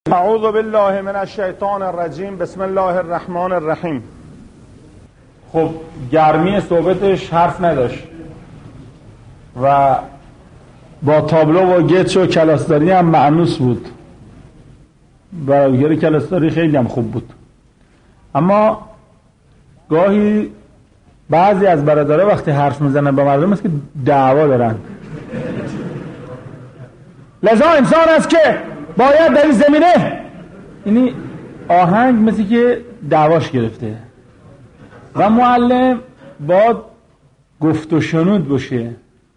اعوذ بالله من الشیطان الرجیم. بسم الله الرحمن الرحیم. خب گرمی صحبتش حرف نداشت و با تابلو و گچ و کلاسداری هم مأنوس بود. برای کلاسداری خیلی هم خوب بود، اما گاهی بعضی از برادرها وقتی حرف میزنن با مردم است که دعوا دارن. لذا انسان است که باید در این زمینه، یعنی آهنگ مثل که دعواش گرفته و معلم باید گفت و شنود باشه.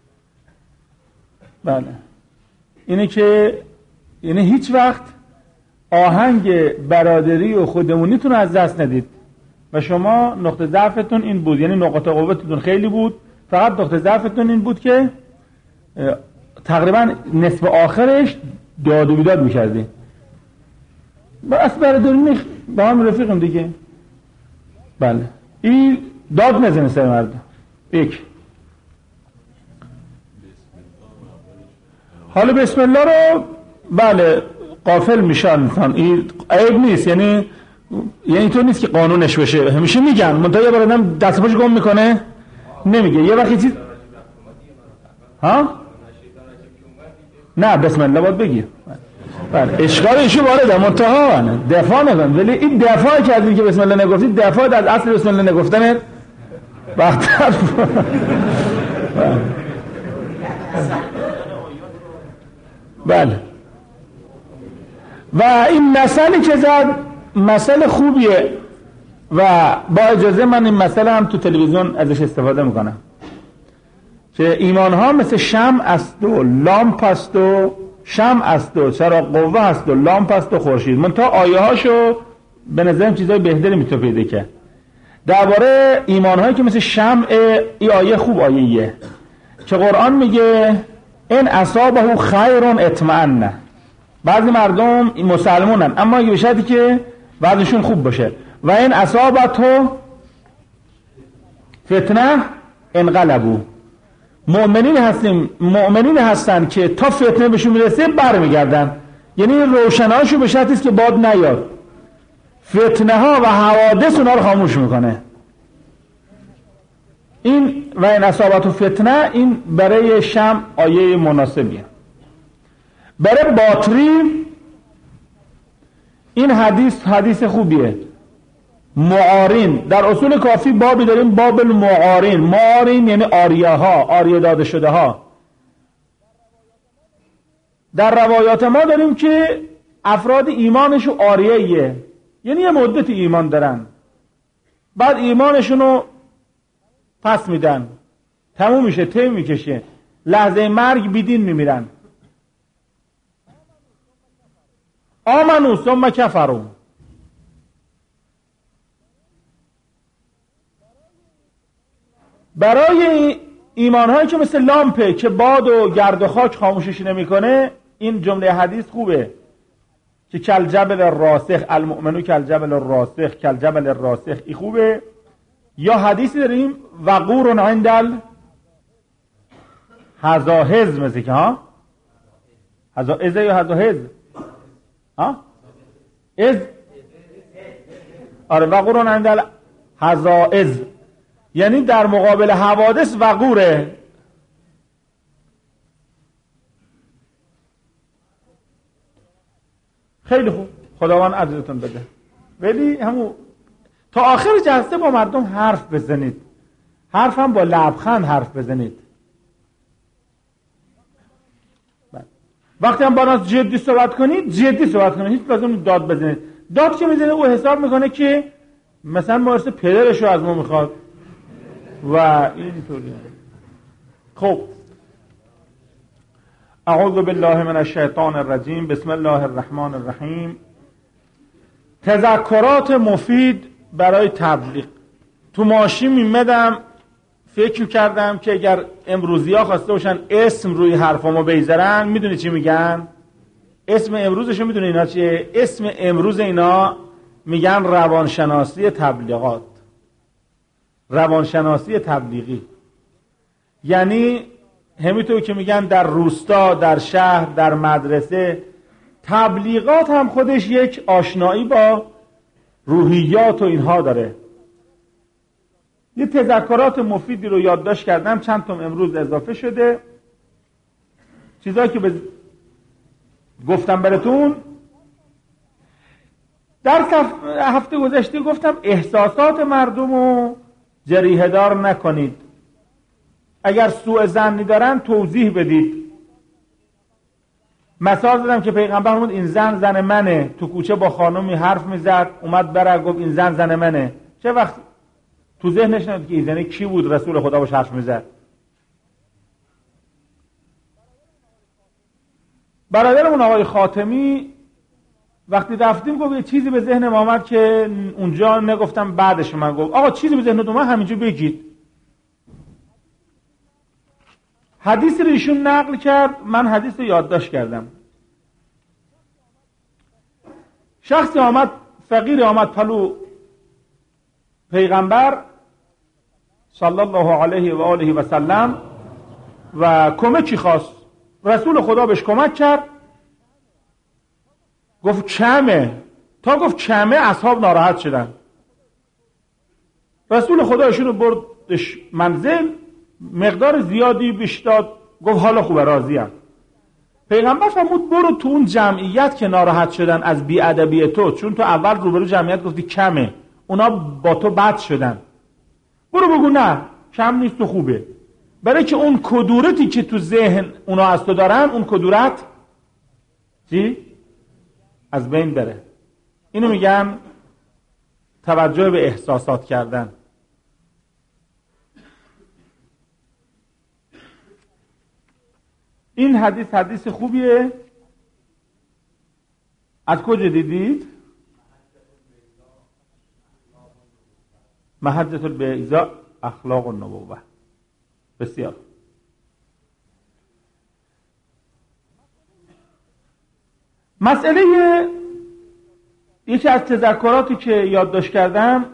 بله، اینه که یعنی هیچ وقت آهنگ برادری و خودمونیتون از دست ندید و شما نقطه ضعفتون این بود، یعنی نقاط قوتتون خیلی بود، فقط نقطه ضعفتون این بود که تقریبا نصف آخرش داد و بیداد میکردی. بس برادری با هم رفیقم دیگه. بله، این داد نزنه سر مردم. یک حالا بسم الله رو بله غافل میشن انسان، این عیب نیست، یعنی تو نیست که قانونش بشه. همیشه میگن منتها یه برادرم دست پاش گم میکنه نمیگه. یه وقتی چیز نه بسم الله باید بگی. بله، اشکال ایشو وارده منتها دفاع نکن، ولی این دفاع کردی که بسم الله نگفتید، دفاع از اصل بسم الله نگفتن بهتر. بله، و این مسئله که زد مسئله خوبیه و با اجازه من این مسئله هم تو تلویزیون ازش استفاده میکنم که ایمان ها مثل شمع است و لامپ است و شمع است و چراغ قوه است و لامپ است و خورشید. من تا آیه هاشو به نظرم چیزای بهتری میتونه پیدا که درباره ایمان هایی که مثل شمع. این آیه خوب آیه‌ایه که قرآن میگه ان اصابه خیر اطمئن. بعضی مردم مسلمونن اما اگه بشدی که وضعشون خوب باشه. و این اصابته فتنه انقلبوا. مؤمنین هستن که تا فتنه بهشون میرسه برمیگردن، یعنی روشناشو به شرطی است که باد نیاد، فتنه ها و حوادث اونا رو خاموش میکنه. این و این اصابت و فتنه، این برای شمع آیه مناسبیه. برای باتری این حدیث خوبیه. معارین، در اصول کافی بابی داریم، باب المعارین. معارین یعنی آریه ها، آریه داده شده ها. در روایات ما داریم که افراد ایمانشو آریه‌ایه، یعنی یه مدت ایمان دارن، بعد ایمانشونو پس میدن، تموم میشه، طی میکشه، لحظه مرگ بیدین میمیرن. آمنو ثم کفروا. برای ایمانهایی که مثل لامپه که باد و گرد و خاک خاموشش نمیکنه، این جمله حدیث خوبه که کالجبل الراسخ، المؤمنو کالجبل الراسخ، کالجبل الراسخ. این خوبه. یا حدیثی داریم وقور عند الهزاهز، مثل که ها هزاهز یا هزاهز از آره وقور عند الهزاهز، یعنی در مقابل حوادث وقوره. خیلی خوب، خداوند عزتون بده. ولی همون تا آخر جلسه با مردم حرف بزنید، حرف هم با لبخند حرف بزنید. وقتی هم با ناس جدی صحبت کنید، جدی صحبت کنید، هیچ لازم داد بزنید. داد که میزنه او حساب میکنه که مثلا مارس پدرشو از ما میخواد و اینطوریه. خب، اعوذ بالله من الشیطان الرجیم. بسم الله الرحمن الرحیم. تذکرات مفید برای تبلیغ. تو ماشین میمدم فکر کردم که اگر امروزی ها خواسته باشن اسم روی حرفامو بیزرن، میدونی چی میگن؟ اسم امروزشو میدونی اینا چیه؟ اسم امروز اینا میگن روانشناسی تبلیغات، روانشناسی تبلیغی. یعنی همینطور که میگن در روستا، در شهر، در مدرسه تبلیغات هم خودش یک آشنایی با روحیات و اینها داره. یه تذکرات مفیدی رو یادداشت کردم، چند تا امروز اضافه شده. چیزایی که گفتم براتون در هفته گذشته گفتم احساسات مردم رو جریحه دار نکنید. اگر سوء ظنی دارن توضیح بدید. مثال زدم که پیغمبر فرمود این زن منه، تو کوچه با خانمی حرف میزد، اومد بره گفت این زن منه. چه وقت تو ذهنش نبود که این زن کی بود رسول خدا باش حرف میزد؟ برادرمون آقای خاتمی وقتی رفتیم گفت یه چیزی به ذهن ما آمد که اونجا نگفتم، بعدش من گفت آقا چیزی به ذهن من همینجا بگید. حدیثی رو ایشون نقل کرد، من حدیث رو یادداشت کردم. شخصی آمد، فقیری آمد پلو پیغمبر صلی الله علیه و آله و سلم و کمکی خواست. رسول خدا بهش کمک کرد. گفت کمه. تا گفت کمه اصحاب ناراحت شدن. رسول خدا ایشون رو بردش منزل، مقدار زیادی بهش داد، گفت حالا خوبه راضیم. پیغمبر فرمود برو تو اون جمعیت که ناراحت شدن از بی‌ادبی تو، چون تو اول روبرو جمعیت گفتی کمه، اونا با تو بد شدن، برو بگو نه کم نیست و خوبه، برای که اون کدورتی که تو ذهن اونا از تو دارن اون کدورت چی؟ از بین بره. اینو میگن توجه به احساسات کردن. این حدیث خوبیه. از کجا دیدید؟ محجة البیضاء اخلاق النبوة. بسیار. مسئله یکی از تذکراتی که یادداشت کردم،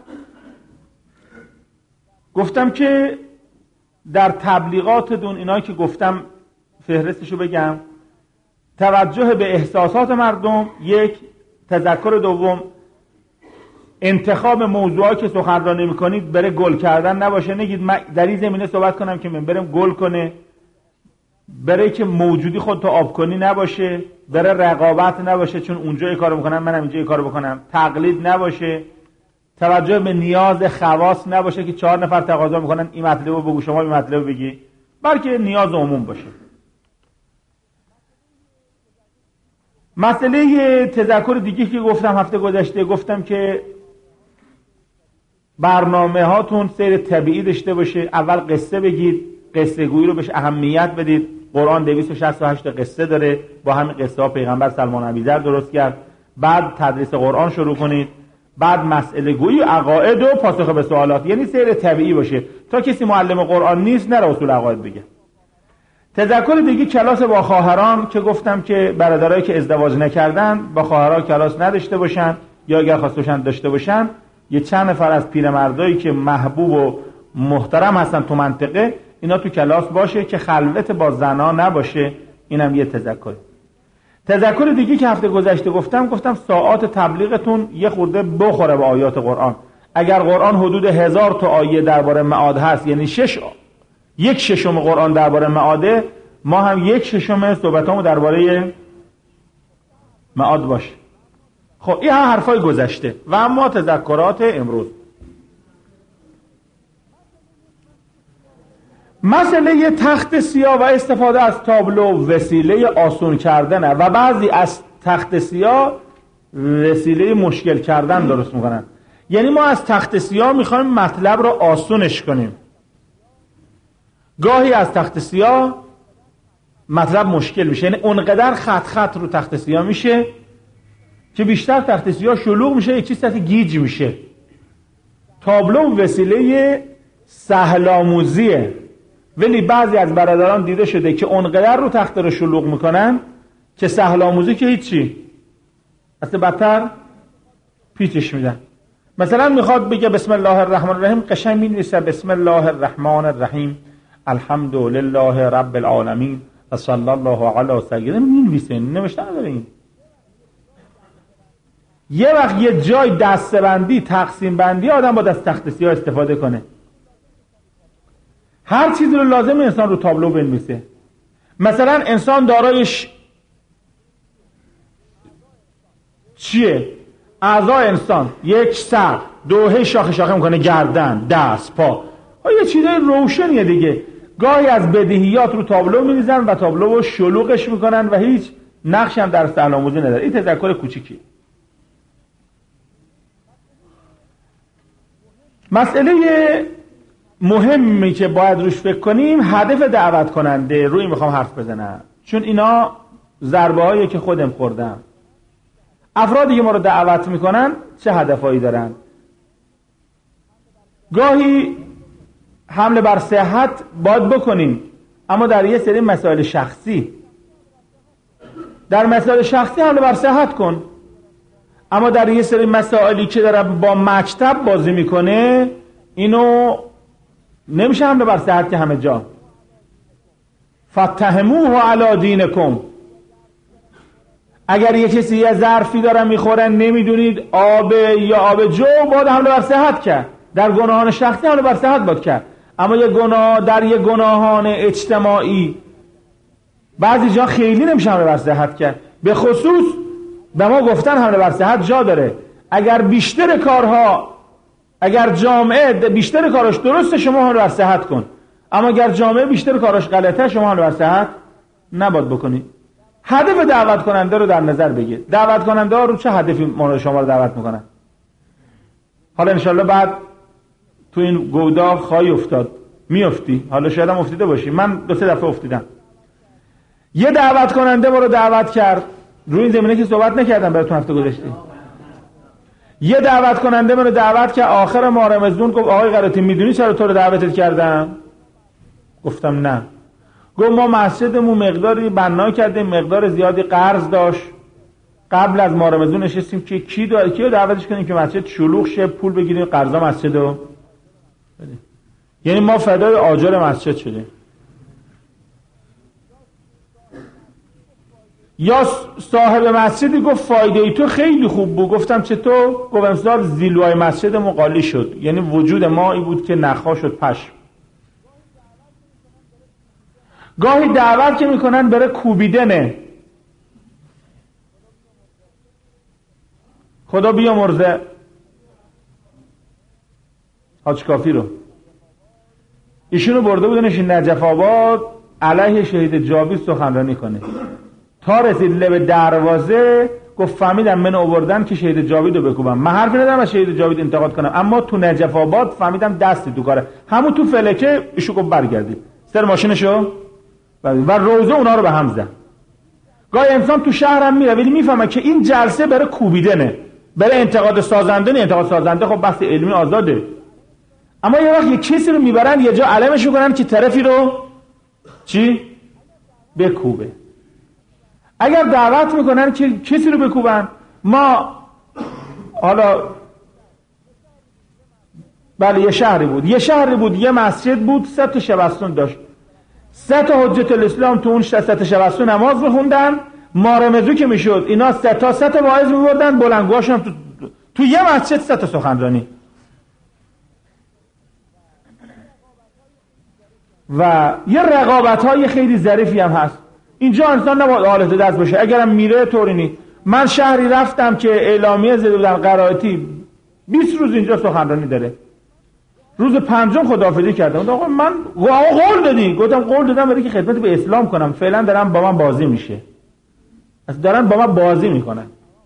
گفتم که در تبلیغاتتون اینایی که گفتم فهرستشو بگم. توجه به احساسات مردم، یک. تذکر دوم، انتخاب موضوعی که سخنرانی میکنید بره گل کردن نباشه. نگید من در این زمینه صحبت کنم که من برم گل کنه، بره که موجودی خودتو آب کنی نباشه، بره رقابت نباشه چون اونجا این کارو میکنم منم اینجا این کارو بکنم، تقلید نباشه، توجه به نیاز خواص نباشه که 4 نفر تقاضا میکنن این مطلبو بگو شما این مطلبو بگی، بلکه نیاز عموم باشه. مسئله تذکر دیگه که گفتم هفته گذشته، گفتم که برنامه هاتون سیر طبیعی داشته باشه. اول قصه بگید، قصه گویی رو بهش اهمیت بدید. قرآن 268 قصه داره، با همین قصه ها پیغمبر سلمان ابیذر درست کرد. بعد تدریس قرآن شروع کنید، بعد مسئله گویی، عقاید و پاسخ به سوالات، یعنی سیر طبیعی باشه تا کسی معلم قرآن نیست نره اصول عقاید بگه. تذکر دیگه کلاس با خواهران که گفتم که برادرایی که ازدواج نکردن با خواهرها کلاس نداشته باشن، یا اگر خواستشن داشته باشن یه چند نفر از پیرمردایی که محبوب و محترم هستن تو منطقه اینا تو کلاس باشه که خلوت با زنا نباشه. اینم یه تذکر. تذکر دیگه که هفته گذشته گفتم ساعات تبلیغتون یه خورده بخوره به آیات قرآن. اگر قرآن حدود 1000 تا آیه درباره معاد هست، یعنی 1/6 قرآن درباره معاده، ما هم 1/6 صحبتامو درباره معاد باشه. خب این هم حرفای گذشته و اما تذکرات امروز. مسئله تخت سیاه و استفاده از تابلو وسیله آسون کردنه و بعضی از تخت سیاه وسیله مشکل کردن درست میکنن. یعنی ما از تخت سیاه میخوایم مطلب رو آسونش کنیم. گاهی از تخت سیاه مطلب مشکل میشه، یعنی اونقدر خط رو تخت سیاه میشه که بیشتر تخت سیاه شلوغ میشه، یک چیز گیج میشه. تابلو وسیله سهل آموزیه، ولی بعضی از برادران دیده شده که اونقدر رو تخت رو شلوغ میکنن که سهل آموزی که هیچی، اصلا بدتر پیچش میدن. مثلا میخواد بگه بسم الله الرحمن الرحیم، قشنگ مینویسه بسم الله الرحمن الرحیم الحمد لله رب العالمین و صلی الله علی سیدنا، مینویسه، نوشته نداره. این یه وقت یه جای دسته‌بندی، تقسیم بندی آدم با دست تخت سیاه استفاده کنه. هر چیزی رو لازم انسان رو تابلو بنویسه. مثلا انسان دارایش چیه؟ اعضای انسان: یک سر، دو شاخه شاخه میکنه، گردن، دست، پا. یه چیزای روشنیه دیگه. گاهی از بدیهیات رو تابلو می‌ریزن و تابلو رو شلوغش میکنن و هیچ نقش هم در سرآموزی نداره. این تذکر کوچیکی. مسئله مهمی که باید روش فکر کنیم هدف دعوت کننده. روی میخوام حرف بزنم چون اینا ضربه هایی که خودم خوردم. افرادی که ما رو دعوت میکنن چه هدفهایی دارن؟ گاهی حمله بر صحت باید بکنیم، اما در یه سری مسائل شخصی. در مسائل شخصی حمله بر صحت کن، اما در یه سری مسائلی که داره با مکتب بازی میکنه اینو نمیشه حمله بر صحت که همه جا. فتهموه علی دینکم. اگر یه کسی یه ظرفی داره میخوره نمیدونید آب یا آب جو، باید حمله بر صحت کرد. در گناهان شخصی حمله بر صحت باید کرد، اما یه گناه در یه گناهان اجتماعی بعضی جا خیلی نمیشه حمله بر صحت کرد. به خصوص به ما گفتن حمله بر صحت جا داره. اگر بیشتر کارها، اگر جامعه بیشتر کاراش درسته شما حمله بر صحت کن، اما اگر جامعه بیشتر کاراش غلطه شما حمله بر صحت نباید بکنید. هدف دعوت کننده رو در نظر بگیر. دعوت کننده ها رو چه هدفی ما شما رو دعوت میکنن؟ حالا انشالله بعد تو این گودال خواهی افتاد، میافتی، حالا شاید هم افتیده باشی. من 2-3 دفعه افتیدم. یه دعوت کننده ما رو دعوت کرد، روی این زمینه که صحبت نکردم براتون هفته گذشته. یه دعوت کننده ما رو دعوت کرد، آخر ماه رمضان گفت آقای قرائتی میدونی چرا تو رو دعوتت کردم؟ گفتم نه. گفت ما مسجدمون مقداری بنا کردیم، مقدار زیادی قرض داشت، قبل از ماه رمضان نشستیم که کیو دعوتش کنیم که مسجد شلوغ شه، پول بگیریم قرضا مسجدو. یعنی ما فدای آجر مسجد شدیم. یا صاحب مسجدی گفت فایده ای تو خیلی خوب بود. گفتم چطور؟ گفت امسال زیلوهای مسجد مقالی شد. یعنی وجود ما این بود که نخا شد پشم. گاهی دعوت که میکنن بره کوبیدنه. خدا بیامرزه حاج کافی رو، ایشونو برده بودنش نجف آباد علیه شهید جاوید سخنرانی کنه. تا رسید لب دروازه گفت فهمیدم من آوردن که شهید جاوید رو بکوبم. من حرفی ندارم از شهید جاوید انتقاد کنم، اما تو نجف آباد فهمیدم دستی تو کاره. همون تو فلکه ایشو گفت برگردید سر ماشینشو و روزه اونا رو به هم زد. گاهی انسان تو شهرم میره ولی میفهمه که این جلسه برای کوبیدنه، برای انتقاد سازنده. نه، انتقاد سازنده خب بحث علمی آزاده، اما یه وقت یه کسی رو میبرن یه جا علمش میکنن که طرفی رو چی؟ بکوبه. اگر دعوت میکنن که کسی رو بکوبن، ما حالا بله یه شهری بود یه مسجد بود 3 تا شبستون داشت، 3 تا حجت الاسلام تو اون 3 تا شبستون نماز بخوندن. مارمزو که میشد اینا 3 تا واعظ میبردن، بلندگوهاشون تو یه مسجد 3 تا سخنرانی. و یه رقابت‌های خیلی ظریفی هم هست. اینجا انسان نباید آلت دست باشه. اگرم میره طوری نی. من شهری رفتم که اعلامیه زده بودن قرائتی 20 روز اینجا سخنرانی داره. روز 5 خداحافظی کردم. آقا من قول دادی. گفتم قول دادم برای که خدمت به اسلام کنم. فعلا دارم با من بازی میشه. دارن با من بازی میکنن.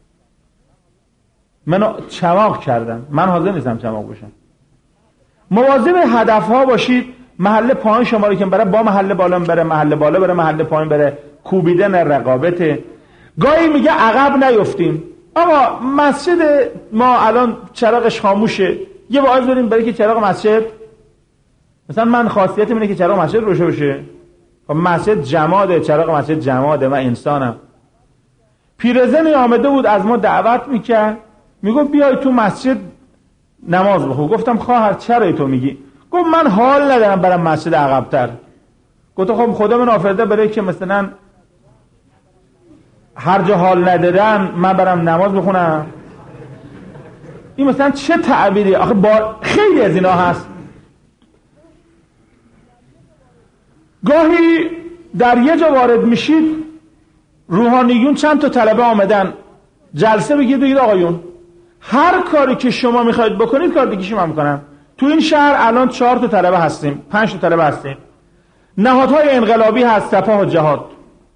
منو چماق کردن. من حاضر نیستم چماق بشم. مواظب هدفها باشید. محله پایین شما رو که بره با محله بالا بره، محله بالا بره محله پایین بره، کوبیدن رقابته. گاهی میگه عقب نیفتیم. آقا مسجد ما الان چراغش خاموشه، یه واعظ بریم برای که چراغ مسجد، مثلا من خاصیت اینه که چراغ مسجد روشن بشه. خب مسجد جماده، چراغ مسجد جماده، من انسانم. پیرزنی آمده بود از ما دعوت میکرد، میگفت بیای تو مسجد نماز بخون. گفتم خواهر چرا تو میگی؟ گفت من حال ندارم برم مسجد عقب‌تر. گفتم خب خدا من آفرده برای که مثلا هر جا حال ندارم من برم نماز بخونم. این مثلا چه تعبیری؟ آخه با خیلی از اینا هست. گاهی در یه جا وارد میشید، روحانیون چند تا طلبه آمدن جلسه بگید آقایون هر کاری که شما میخواید بکنید کار دیگه شما میکنن. تو این شهر الان 4 تا طلبه هستیم، 5 تا طلبه هستیم. نهادهای انقلابی هست، سپاه و جهاد.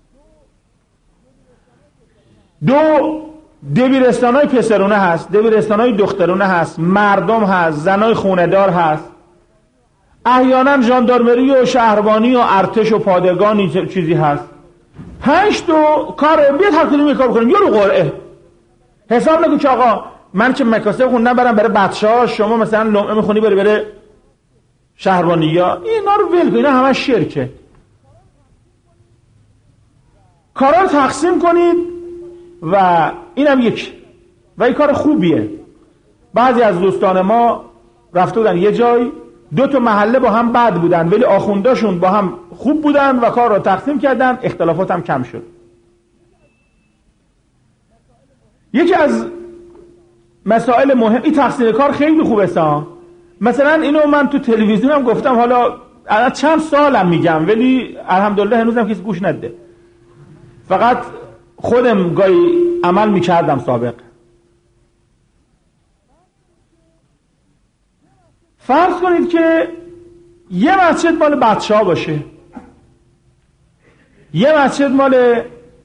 2 دبیرستانهای پسرونه هست، دبیرستانهای دخترونه هست، مردم هست، زنای خونه‌دار هست، احیانا ژاندارمری و شهربانی و ارتش و پادگانی چیزی هست. 5 تا کار بیاد هر کدوم یه کار بکنیم. یا رو قرعه حساب نکن که آقا من که مکاسب خوندم برم برای بچه‌ها، شما مثلا لمعه میخونی بره شهربانی. یا اینا رو ول کن، اینا همه شرکه. کارا رو تقسیم کنید و اینم یک و این کار خوبیه. بعضی از دوستان ما رفته بودن یه جای، 2 تا محله با هم بد بودن ولی آخونداشون با هم خوب بودن و کار رو تقسیم کردن، اختلافات هم کم شد. یکی از مسائل مهم این تقسیم کار خیلی خوبه سا. مثلا اینو من تو تلویزیون هم گفتم، حالا الان چند سالم میگم ولی الحمدلله هنوزم کسی گوش نده. فقط خودم گاهی عمل میکردم سابق. فرض کنید که یه مسجد مال بچه ها باشه، یه مسجد مال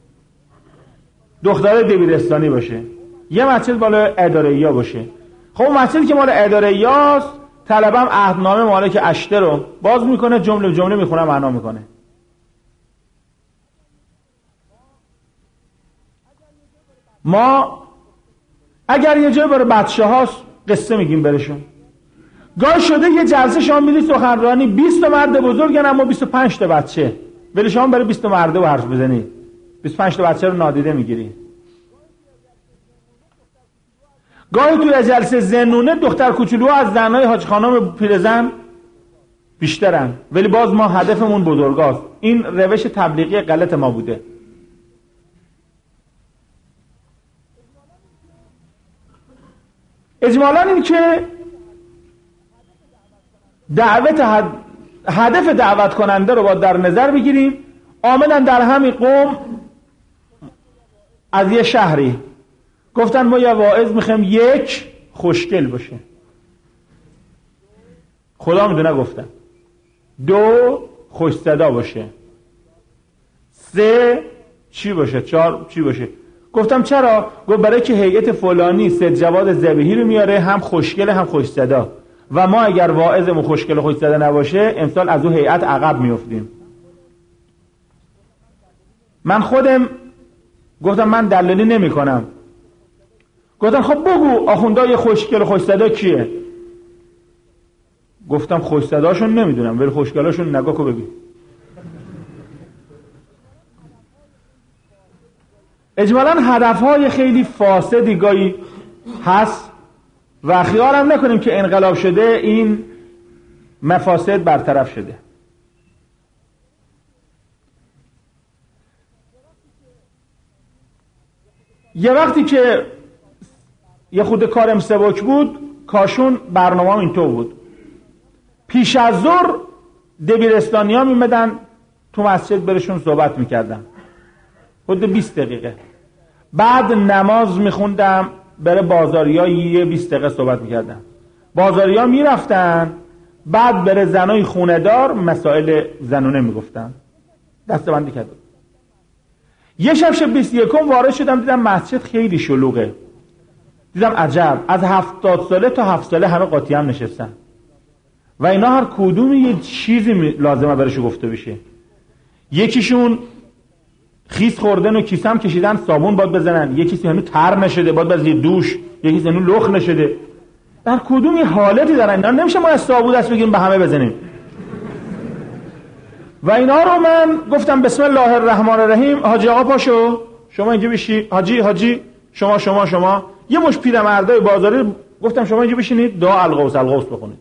دختر دبیرستانی باشه، یه مسجد مال اداره‌ای ها باشه. خب مسجدی که مال اداره‌ای هاست طلبم عهدنامه مالک اشته رو باز میکنه، جمله جمله میخونه، معنا میکنه. ما اگر یه جای برای بچه هاست قصه میگیم برشون. گاه شده یه جلسه شما میدید سخنرانی 20 تا مرد بزرگن اما 25 تا بچه، ولی شما برای 20 تا مرد و حرف بزنید 25 تا بچه رو نادیده میگیری. گاهی توی جلسه زنونه دختر کوچولوها از زنای حاج خانم پیرزن بیشترن ولی باز ما هدفمون بزرگاست. این روش تبلیغی غلط ما بوده. اجمالاً این که هدف دعوت کننده رو باید در نظر بگیریم. آمدن در همین قوم از یه شهری گفتن ما یه واعظ میخوایم، 1 خوشگل باشه، خدا میدونه گفتن. 2 خوش صدا باشه. 3 چی باشه؟ 4 چی باشه؟ گفتم چرا؟ گفت برای که هیئت فلانی سید جواد ذبیحی رو میاره، هم خوشگل هم خوش صدا، و ما اگر واعظمون خوشگل و خوش صدا نباشه امسال از اون هیئت عقب میافتیم. من خودم گفتم من دلالی نمی کنم. گفتم خب بگو آخوندای خوشگل و خوش صدا کیه؟ گفتم خوش صداشون نمیدونم ولی خوشگلاشون نگاه کو بگی. اجمالاً هدفهای خیلی فاسدی گاهی هست و خیال هم نکنیم که انقلاب شده این مفاسد برطرف شده. یه وقتی که یه خود کارم سبک بود، کاشون برنامه اینطور بود. پیش از ظهر دبیرستانی ها میمدن تو مسجد برشون صحبت میکردم خود 20 دقیقه. بعد نماز میخوندم، بره بازاری ها یه 20 دقیقه صحبت میکردم. بازاری ها میرفتن، بعد بره زنای خونه دار مسائل زنونه میگفتن. دسته بندی کردم. یه شب 21 وارد شدم، دیدم مسجد خیلی شلوغه. دیدم عجب، از 70 ساله تا 7 ساله همه قاطی هم نشستن و اینا هر کدومی یه چیزی لازمه برش گفته بشه. یکیشون خیس خوردن و کیسه هم کشیدن صابون باید بزنن، یکیش هنوز تر نشده باید بزنن دوش، یکیش هنوز لخ نشده. در کدوم یه حالتی دارن اینا، نمیشه ما از صابون دست بگیریم به همه بزنیم. و اینا رو من گفتم بسم الله الرحمن الرحیم. حاجی آقا پاشو، شما اینجا بشی. حاجی شما یه مش پیرمردای بازاری گفتم شما اینجا بشینید دعا الغوث بخونید.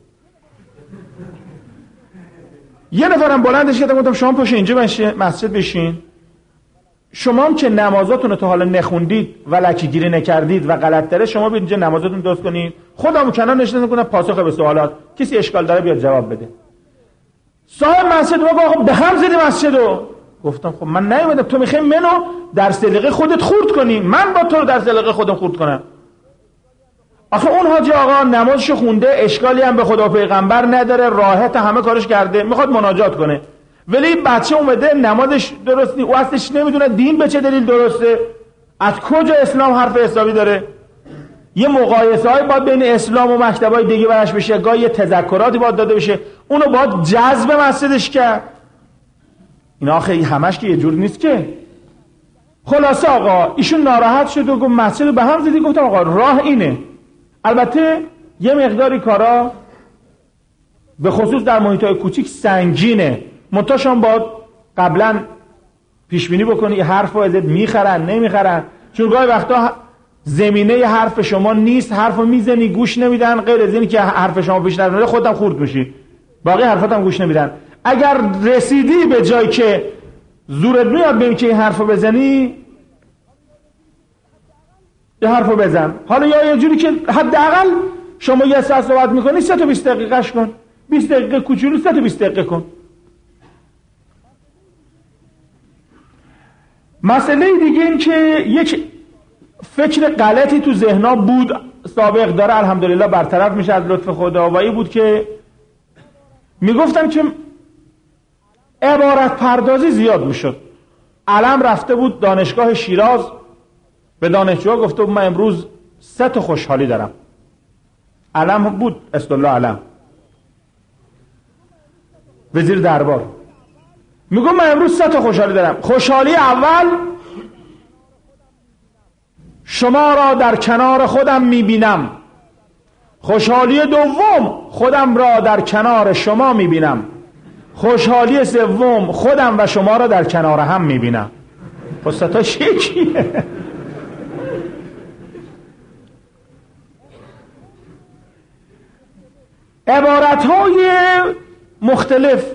یه نفرم بلندش کردم گفتم شما پاشو اینجا مسجد بشین. شما هم که نمازاتون رو تا حالا نخوندید و لکه‌گیری نکردید و غلط داره، شما بیاید اینجا نمازاتون درست کنید، خودمو کنار نشستم کنم پاسخ به سوالات، کسی اشکال داره بیاد جواب بده. صاحب مسجد میگه آقا به هم زدی مسجدو. گفتم خب من نیومدم، تو میخوای منو در سلیقه خودت خورد کنی، من با تو در سلیقه خودم خورد کنم؟ آخه اون حاجی آقا نمازشو خونده، اشکالی هم به خدا و پیغمبر نداره، راحت همه کارش کرده، میخواد مناجات کنه، ولی بچه اومده نمازش درست نیست، او اصلش نمیدونه دین به چه دلیل درسته، از کجا اسلام حرف حسابی داره. یه مقایسه‌ای باید بین اسلام و مکتبای دیگه براش بشه، گاهی یه تذکراتی باید داده بشه، اونو باید جذب مسجدش کرد. اینا آخه همش که یه جور نیست که. خلاصه آقا ایشون ناراحت شد و گفت مسجد به هم زدی. گفتم آقا راه اینه. البته یه مقداری کارا به خصوص در محیط‌های کوچیک سنگینه، منتاشون باید قبلا پیش بینی بکنی حرفو ازت میخرن نمیخرن، چون گاهی وقتا زمینه ی حرف شما نیست، حرفو میزنی گوش نمیدن، غیر از این که حرف شما پیش نره خودت خورد میشی، باقی حرفاتم گوش نمیدن. اگر رسیدی به جایی که زورت میاد ببین که این حرفو بزنی، یه حرفو بزن. حالا یا یه جوری که حداقل شما یه ساعت صحبت میکنی 3 تا 20 دقیقه‌اش کن، 20 دقیقه کوچولو 3 تا 20 دقیقه کن. مسئله دیگه این که یک فکر غلطی تو ذهنا بود سابق داره، الحمدلله برطرف میشه از لطف خداوندی، بود که میگفتن که عبارت پردازی زیاد میشد. علم رفته بود دانشگاه شیراز، به دانشجوها گفته بود من امروز 3 تا خوشحالی دارم. علم بود استالله علم وزیر دربار، میگم من امروز 3 تا خوشحالی دارم. خوشحالی اول، شما را در کنار خودم میبینم. خوشحالی دوم، خودم را در کنار شما میبینم. خوشحالی سوم، خودم و شما را در کنار هم میبینم. خب 3 تا شکیه. عبارتهای مختلف.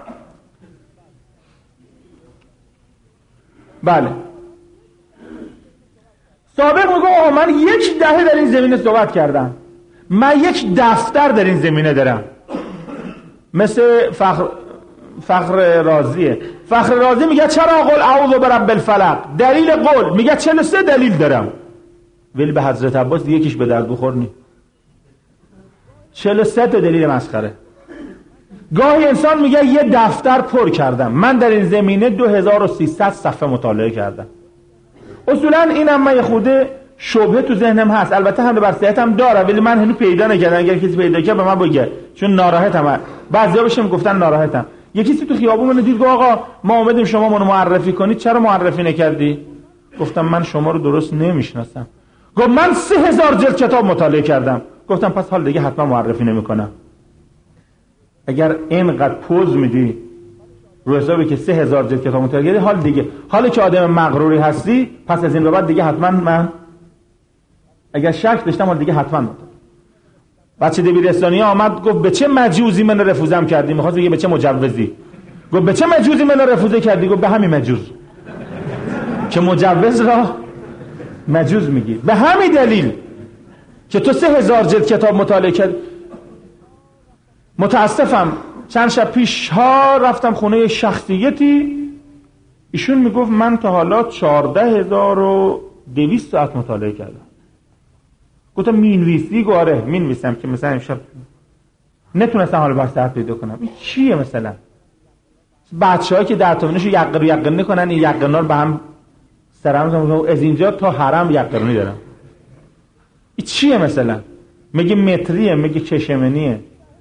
بله سابق میگم آقا من 1 دهه در این زمینه صحبت کردم، من 1 دفتر در این زمینه دارم، مثل فخر رازیه. فخر رازی میگه چرا قول اعوذ برب الفلق، دلیل قول میگه 43 دلیل دارم، ولی به حضرت عباس یکیش به درد بخور نی. 43 تا دلیل مسخره. گاهی انسان میگه یه دفتر پر کردم، من در این زمینه 2300 صفحه مطالعه کردم. اصولا اینم من یه خورده شبهه تو ذهنم هست، البته هم بر صحتم داره، ولی من هنوز پیدا نکردم. اگر کسی پیدا کنه به من بگه، چون ناراحتم. بعضیا بهشم گفتن ناراحتم. یه کسی تو خیابون من دید گفت آقا ما اومدیم شما منو معرفی کنید، چرا معرفی نکردی؟ گفتم من شما رو درست نمیشناسم. گفت من 3000 جلد کتاب مطالعه کردم. گفتم پس حال دیگه حتما معرفی نمیکنم. اگر اینقدر پوز میدی رو حسابی که 3000 جلد کتاب مطالعه کردی، حال دیگه، حالا که آدم مغروری هستی، پس از این به بعد دیگه حتما من اگر شک داشتم حال دیگه حتما مطالعه. بچه دبیرستانی آمد گفت به چه مجوزی من رفوزم کردی؟ میخواست بگه به چه مجوزی. گفت به چه مجوزی من رفوزه کردی؟ گفت به همین مجوز که مجوز را مجوز میگی، به همین دلیل که تو 3000 جلد کتاب مطالعه کرد. متاسفم چند شب پیش ها رفتم خونه شخصیتی، ایشون میگفت من تا حالا 14200 ساعت مطالعه کردم. گفتم مینویسی؟ گفت آره مینویسم که مثلا امشب نتونستم حالا بر ساعت پیدا کنم. این چیه؟ مثلا بچه‌ها که در تابونشو یقرن نکنن، این یقرنا رو به هم سرم از اینجا تا حرم یقرنی دارم. این چیه؟ مثلا میگه متریه، میگه کشمنیه.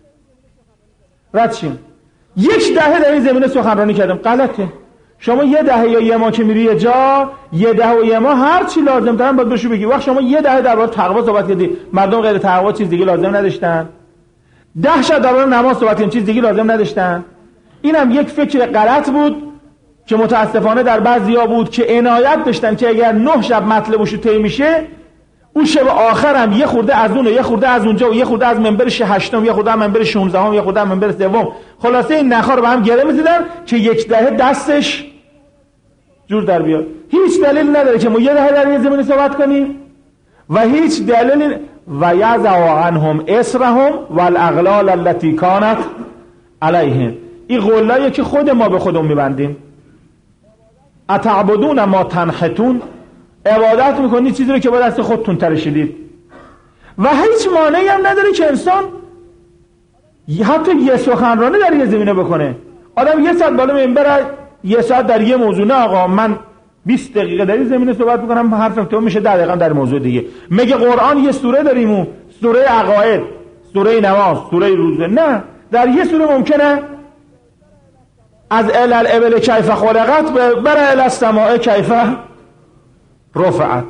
رد شیم. 1 دهه در این زمینه سخنرانی کردم، غلطه. شما 1 دهه یا 1 ماه که میری یه جا، 1 دهه و 1 ماه هر چی لازم دارن باید بهشون بگی. وقت شما 1 دهه درباره تقوا صحبت کردی، مردم غیر تقوا چیز دیگه لازم نداشتن. 10 شب درباره نماز صحبت کردیم، چیز دیگه لازم نداشتن. اینم یک فکر غلط بود که متاسفانه در بعضیا بود که عنایت داشتن که اگر 9 شب مطلبش طی میشه، اون شب آخرم یه خورده از اون و یه خورده از اونجا و یه خورده از منبر 8م، یه خورده از منبر 16م، یه خورده از منبر 3م، خلاصه این نخا رو به هم گره می‌زدن که 1 دهه دستش جور در بیاد. هیچ دلیل نداره که ما یه دهه در یه زمینه صحبت کنیم و هیچ دلیل و یضع عنهم اصرهم والاغلال التي كانت علیهم. این قولاییه که خود ما به خودمون میبندیم. اتعبدون ما تنحتون، عبادت میکنی چیزی رو که با دست خودتون ترشیدید. و هیچ مانعی هم نداره که انسان حتی یه سخنرانی در یه زمینه بکنه. آدم یه ساعت بالا منبر، یه ساعت در یه موضوع. نه آقا من 20 دقیقه در این زمینه صحبت میکنم، حرفم تو میشه 10 دقیقه در موضوع دیگه. مگه قرآن یه سوره داریم، سوره عقاید، سوره نماز، سوره روزه؟ نه، در یه سوره ممکنه از الابل کیف خلقت بر الی السماء کیف رفعت.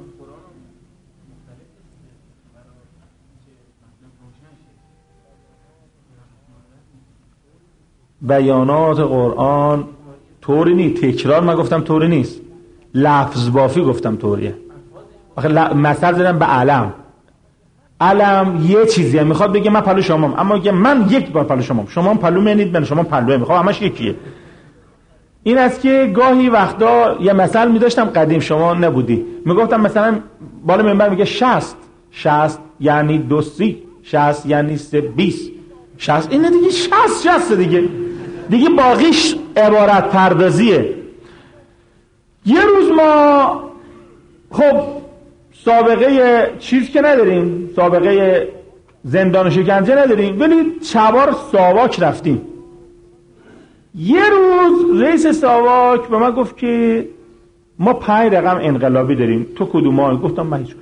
بیانات قرآن طوری نیست، تکرار من گفتم طوری نیست، لفظ بافی گفتم طوریه. آخه مثل زدم به علم. علم یه چیزیه، میخواد بگه من پلو شمام، اما میگه من یک بار پلو شمام، شما پلو منید من شما پلوه، میخوام همش یکیه. این است که گاهی وقتا یه مثل میداشتم قدیم، شما نبودی، میگفتم مثلا بالا منبر میگه 60 یعنی 2 30، 60 یعنی 3 20، 60 اینه دیگه، 60 دیگه باقیش عبارت پردازیه. یه روز ما خب سابقه چیز که نداریم، سابقه زندان و شکنجه نداریم، ولی چبار ساواک رفتیم. یه روز رئیس ساواک به من گفت که ما 5 رقم انقلابی داریم، تو کدوم ها؟ گفتم من هیچ کدوم.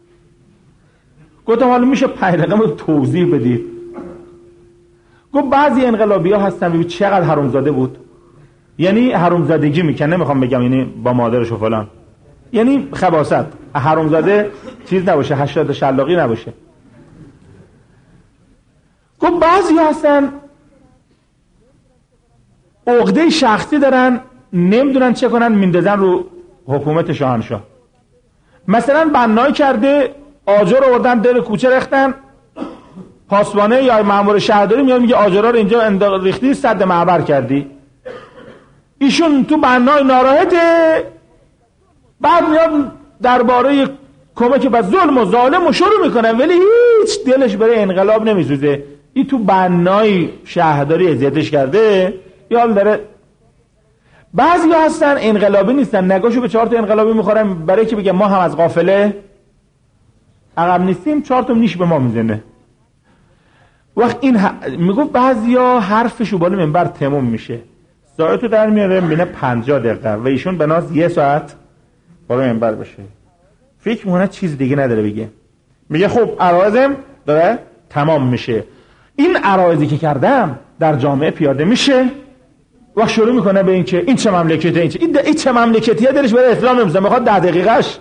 گفتم حالا میشه 5 رقم رو توضیح بدید؟ گفت بعضی انقلابی ها هستن ببین چقدر حرومزاده بود، یعنی حرومزادگی میکنه، نمیخوام بگم یعنی با مادرش و فلان، یعنی خباثت، حرومزاده چیز نباشه، 80 شلاقی نباشه. گفت بعضی ها هستن عقده شخصی دارن، نمیدونن چه کنن، میندازن رو حکومت شاهنشاه. مثلا بنای کرده، آجر آوردن در کوچه ریختن، پاسبانه یا مأمور شهرداری میاد میگه آجرها رو اینجا ریختی، سد معبر کردی. ایشون تو بنای ناراحته، بعد میاد درباره کمک به ظلم و ظالم و شروع میکنه، ولی هیچ دلش برای انقلاب نمیسوزه. این تو بنای شهرداری اذیتش کرده، یال داره. بعضی ها هستن انقلابی نیستن، نگاشو به 4 تا انقلابی میخورن برای که بگه ما هم از قافله عقب نیستیم، 4 تا نیش به ما میزنه. وقت این میگفت بعضی ها حرفشو بالا منبر تموم میشه، ساعتو در میاره میبینه 50 دقیقه و ایشون به ناز 1 ساعت بالا منبر بشه. فکر میکنه چیز دیگه نداره بگه، میگه خب عرایزم داره تمام میشه، این عرایزی که کردم در جامعه پیاده میشه. و شروع میکنه به این که این چه مملکتیه، این چه مملکتیه، دلش برای اسلام نمیزه، میخواد 10 دقیقهش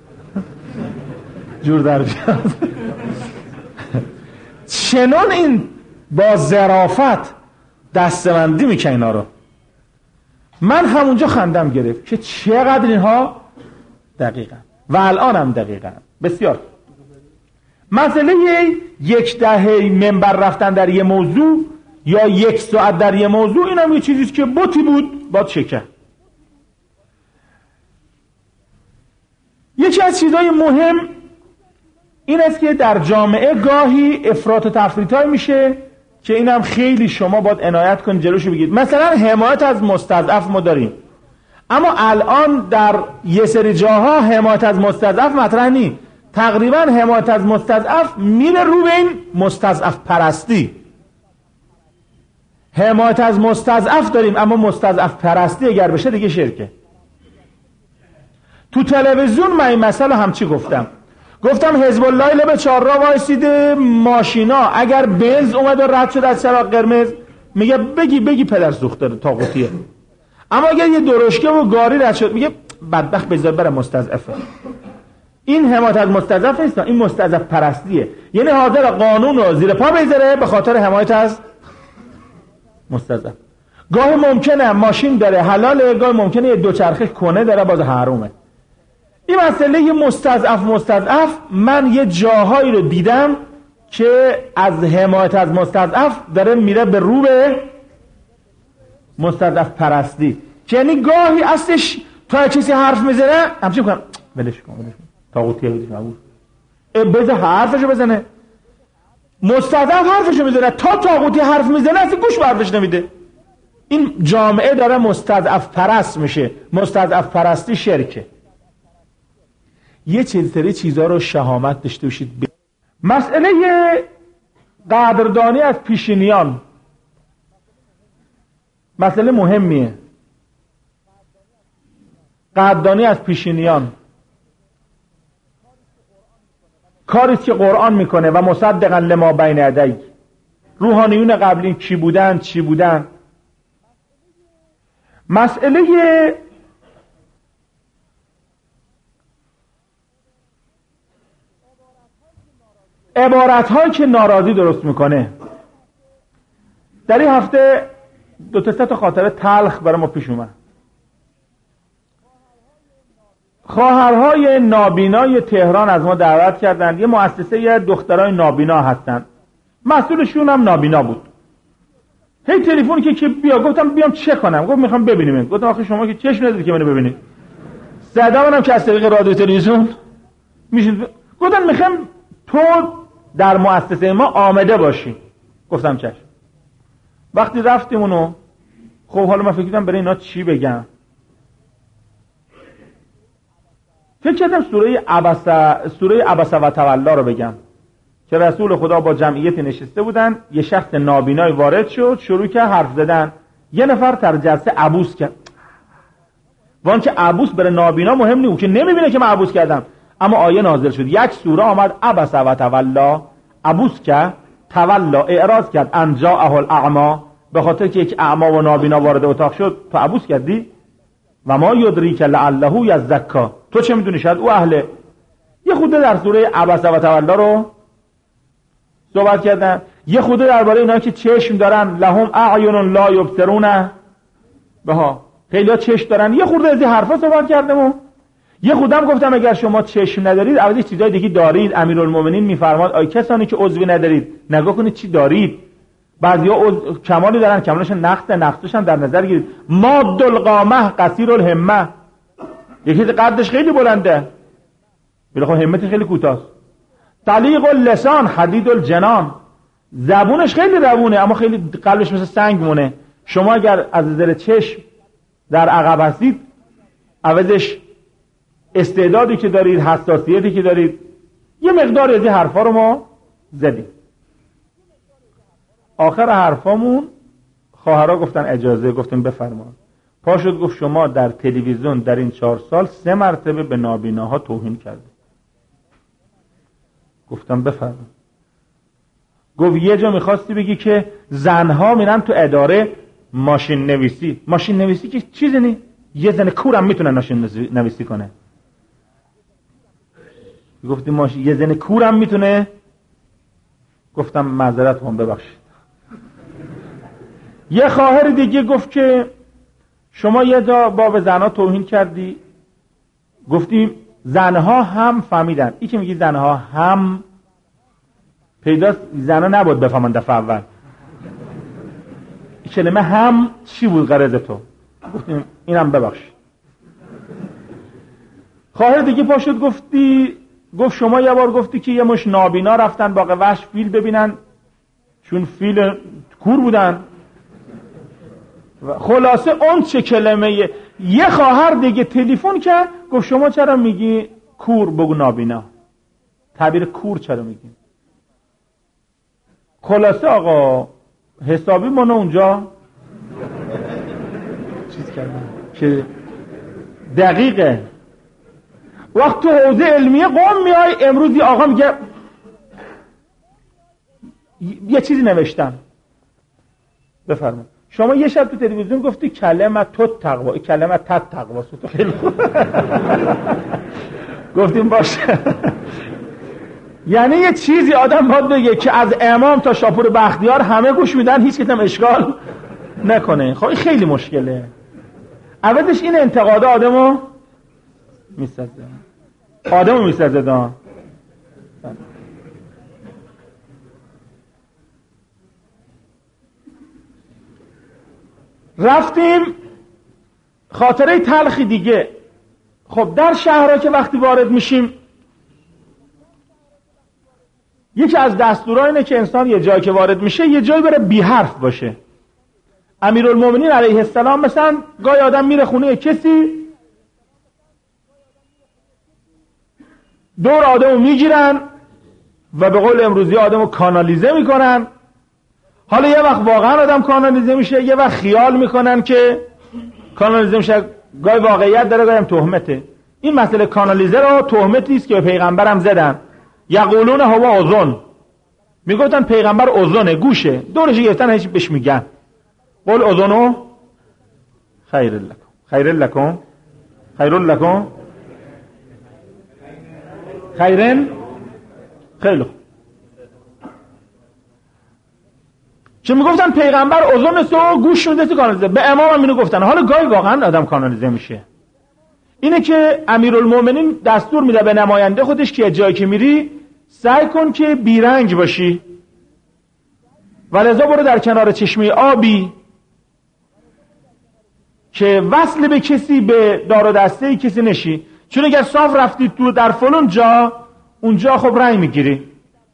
جور در بیاد. چنان این با ظرافت دستبندی میکنه اینا رو. من همونجا خندم گرفت که چقدر اینها دقیقا و الان هم دقیقا. بسیار مسئله 1 دهه منبر رفتن در یه موضوع یا 1 ساعت در یه موضوع، این هم یه چیزیست که بطی بود باد شکر. یکی از چیزهای مهم این است که در جامعه گاهی افراط و تفریط میشه که اینم خیلی شما باید عنایت کنید جلوشو بگید. مثلا حمایت از مستضعف ما داریم، اما الان در یه سری جاها حمایت از مستضعف مطرح نیست. تقریبا حمایت از مستضعف میره رو به این مستضعف پرستی. حمایت از مستضعف داریم اما مستضعف پرستی اگر بشه دیگه شرکه. تو تلویزیون من این مسئله هم چی گفتم حزب الله لب 4 راه وایسیده، ماشینا اگر بنز اومد و رد شد از چراغ قرمز میگه بگی پدر سوخته طاغوتیه، اما اگر یه درشکه و گاری رد شد میگه بدبخت بذار بره مستضعفه. این حمایت از مستضعف نیست، این مستضعف پرستیه. یعنی حاضر قانون رو زیر پا بذاره به خاطر حمایت از مستضعف. گاهی ممکنه ماشین داره حلاله، گاهی ممکنه یه دوچرخه کنه داره باز حرومه. این مسئله مستضعف من یه جاهایی رو دیدم که از حمایت از مستضعف داره میره به رو به مستضعف پرستی، یعنی گاهی اصلش تا کسی حرف میزنه همچین کنم ولش کن طاغوتیه بگید بذار حرفشو بزنه. مستضعف حرفشو میزنه، تا طاغوتی حرف میزنه اصلا گوش به حرفش نمیده. این جامعه داره مستضعف پرست میشه. مستضعف پرستی شرکه. یه سری چیزا رو شهامت داشته باشید. مسئله قدردانی از پیشینیان مسئله مهمیه. قدردانی از پیشینیان کاریست که قرآن میکنه و مصدقا لما بین یدیه. روحانیون قبلی کی بودن چی بودن. مسئله عبارت‌هایی که ناراضی درست میکنه. در این هفته 2-3 تا خاطره تلخ برای ما پیش اومد. خواهرهای نابینای تهران از ما دعوت کردند. یه مؤسسه دخترای نابینا هستن، مسئولشون هم نابینا بود. هی تلفنی که بیا، گفتم بیام چه کنم؟ گفت میخوام ببینیم. گفتم آخه شما که چشم ندید که منو ببینید. زدم منم که از طریق رادیو تلویزیون میشین. گفتن میخوام تو در مؤسسه ما آمده باشی. گفتم چشم. وقتی رفتیم اونو، خب حالا من فکر کردم برای اینا چی بگم. فکر کردم سوره عبس و تولا رو بگم که رسول خدا با جمعیت نشسته بودن. یه شخص نابینای وارد شد، شروع کرد حرف زدن. یه نفر در جلسه عبوس کرد. وان که عبوس برای نابینا مهم نیست، که نمیبینه که من عبوس کردم. اما آیه نازل شد، یک سوره آمد عبس و تولا. عبوس کرد، تولا اعراض کرد، ان جاءه الاعمی. به خاطر که یک اعما و نابینا وارد اتاق شد تو عبوس کردی. و ما یدریک لعله یزکا. تو چه میدونی شاید او اهله. یه خود در سوره عبس و تولا رو صحبت کردن. یه خود درباره اینا که چشم دارن، لهم اعین لا یبصرون بها، خیلی‌ها چشم دارن. یه خورده از این حرفا صحبت کردم. یه خودم گفتم اگر شما چشم ندارید عوضی چیزای دیگه دارید. امیرالمومنین میفرماد آی کسانی که عضوی ندارید نگاه کنید چی دارید. بعضیا کمالی دارن، کمالش نقصش هم در نظر گیرید. ماد القامه قصیر الهمه، یکی قدش خیلی بلنده ولی خب همتش خیلی کوتاست. طلیق اللسان حدید الجنان، زبونش خیلی روونه اما خیلی قلبش مثل سنگ مونه. شما اگر از نظر چشم در عقب هستید عوضش استعدادی که دارید، حساسیتی که دارید، یه مقداری از این حرفا رو ما زدیم. آخر حرفامون خواهرها گفتن اجازه. گفتیم بفرمایید. پا شد گفت شما در تلویزیون در این 4 سال 3 مرتبه به نابیناها توهین کردید. گفتم بفرمایید. گفت یه جا میخواستی بگی که زنها میرن تو اداره ماشین نویسی. ماشین نویسی که چیزی نی؟ یه زن کورم میتونه ماشین نویسی کنه. گفتی یه زن کورم میتونه. گفتم معذرت میخوام ببخشید. یه خواهر دیگه گفت که شما یه جا با زنها توهین کردی. گفتیم زنها هم فهمیدن. این که میگی زنها هم پیداست زنها نبود بفهمن دفعه اول. این کلمه هم چی بود غرض تو؟ گفتیم اینم ببخشید. خواهر دیگه پاشد گفت شما یه بار گفتی که یه مش نابینا رفتن باغ وحش فیل ببینن چون فیل کور بودن. خلاصه اون چه کلمه. یه خواهر دیگه تلفن کرد گفت شما چرا میگی کور بگو نابینا، تعبیر کور چرا میگی؟ خلاصه آقا حسابی منو اونجا چیز کردن که دقیقه. وقت تو حوزه علمیه قوم میای امروزی آقا میگه یه چیزی نوشتم. بفرمایید. شما یه شب تو تلویزیون گفتی کلمه تو تقوا، کلمه تت تقوا. تو خیلی خوب گفتیم باشه. یعنی یه چیزی آدم باید بگه که از امام تا شاپور بختیار همه گوش میدن، هیچ کتم اشکال نکنه. خب این خیلی مشکله. عوضش این انتقاده آدمو میسازه دا. رفتیم خاطره تلخی دیگه. خب در شهرها که وقتی وارد میشیم یکی از دستورها اینه که انسان یه جایی که وارد میشه یه جایی بره بی حرف باشه. امیرالمومنین علیه السلام مثلا گاهی آدم میره خونه کسی، دور آدمو میگیرن و به قول امروزی آدمو کانالیزه میکنن. حالا یه وقت واقعا آدم کانالیزه میشه، یه وقت خیال میکنن که کانالیزه میشه، گاهی واقعیت داره گاهی هم تهمته. این مسئله کانالیزه رو تهمتی است که به پیغمبرم زدن. یقولون هو اذن، میگفتن پیغمبر اذنه، گوشه، دورش گرفتن هیچ بهش میگن قول اذنو خیر لکم خیر لکم خیر لکم خیرن خیلی خوب. چون میگفتن پیغمبر اذن سو گوش شده تو کانالیزه، به امام هم اینو گفتن. حالا گاهی واقعا آدم کانالیزه میشه. اینه که امیرالمومنین دستور میده به نماینده خودش که جایی که میری سعی کن که بیرنگ باشی و لذا برو در کنار چشمه آبی که وصل به کسی، به دار و دسته کسی نشی، چون اگر صاف رفتی تو در فلان جا، اونجا خب رنگ میگیری.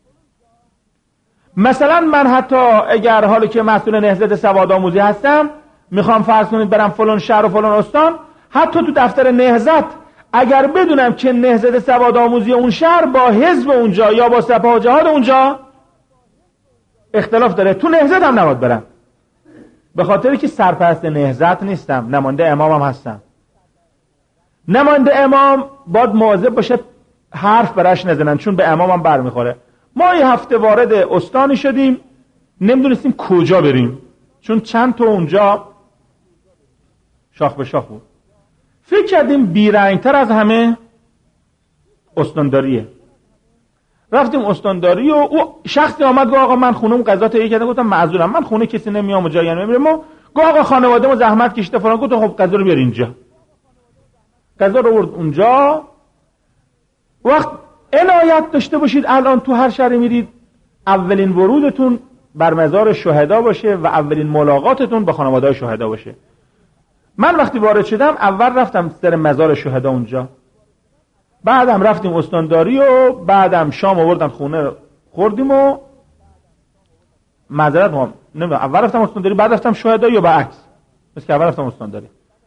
مثلا من حتی اگر حالی که مسئول نهضت سوادآموزی هستم میخوام فرض کنید برم فلان شهر و فلان استان، حتی تو دفتر نهضت اگر بدونم که نهضت سوادآموزی اون شهر با حزب اونجا یا با سپاه جهاد اونجا اختلاف داره، تو نهضت هم نباید برم، به خاطری که سرپرست نهضت نیستم، نماینده امامم هستم. نماینده امام باید مواظب باشه حرف برش نزنن، چون به امامم برمیخوره. ما یه هفته وارد استانی شدیم، نمیدونستیم کجا بریم، چون چند تا اونجا شاخ به شاخ بود. فکر کردیم بیرنگتر از همه استانداریه. رفتیم استانداری و او شخصی آمد گفت آقا من خونم غذا تهیه کردم. گفتم معذورم من خونه کسی نمیام و جایی نمیرم. گفت آقا خانواده‌مو زحمت کشیده فلان. گفتم خب غذا رو بیار اینجا. غذا رو آورد اونجا. وقت عنایت داشته باشید الان تو هر شهری میرید اولین ورودتون بر مزار شهدا باشه و اولین ملاقاتتون با خانواده شهدا باشه. من وقتی وارد شدم اول رفتم سر مزار شهدا اونجا، بعدم رفتیم استانداری و بعدم شام آوردن خونه خوردیم و معذرت ما نمیدونم اول رفتم استانداری بعد رفتم شهدا یا برعکس، مثل که اول رفتم استانداری.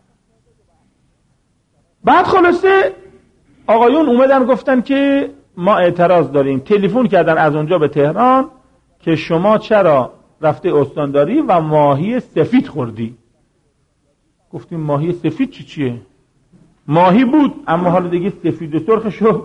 بعد خلاصه آقایون اومدن گفتن که ما اعتراض داریم، تلفن کردن از اونجا به تهران که شما چرا رفته استانداری و ماهی سفید خوردی. گفتیم ماهی سفید چیه؟ ماهی بود اما حالا دیگه سفید و سرخ شد.